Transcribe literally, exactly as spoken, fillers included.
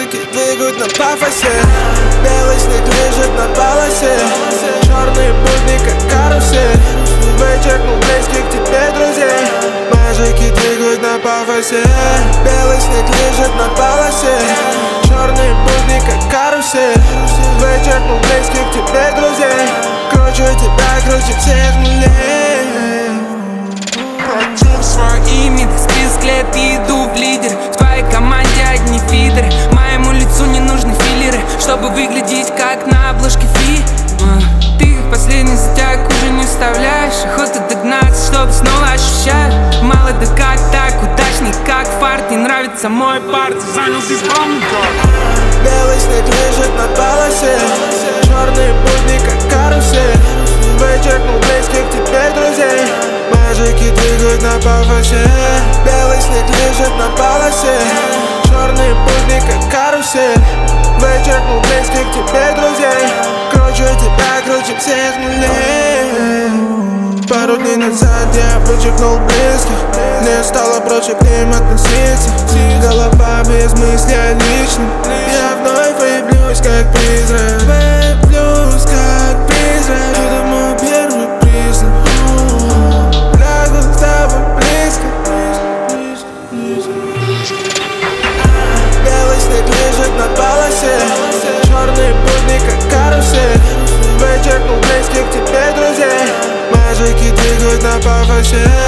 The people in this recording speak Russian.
Мальчики двигают на пафосе, белый снег лежит на полосе, черные будни как карусель. Вычеркнул близких тебе друзей. Мальчики двигают на пафосе, белый снег лежит на полосе, черные будни как карусель. Вычеркнул близких тебе друзей. Круче тебя, круче всех нулей. Своими ты список лет и иду в лидер. В твоей команде одни фидеры. Моему лицу не нужны филлеры, чтобы выглядеть как на обложке Фи. Ты как последний затяг уже не вставляешь. Охота догнаться, чтобы снова ощущать. Мало да как так, удачный как фарт. Не нравится мой парт, занял здесь бомбу. Белый снег лежит на полосе, черные будни как карусель. Вычеркнул близких тебе друзей. Мальчики двигают на пафосе, белый снег лежит на полосе, черные будни как карусель. Вычеркнул близких тебе друзей. Круче тебя, круче всех нулей. Пару дней назад я вычеркнул близких. Мне стало проще к ним относиться. Голова без мысли о личном. Я вновь появлюсь как призрак. Появлюсь как призрак. Это мой первый признак. Лягу с тобой близко. Белый снег лежит на полосе, черные будни как карусель. Вычеркнул близких тебе друзей. Мальчики двигают на пафосе,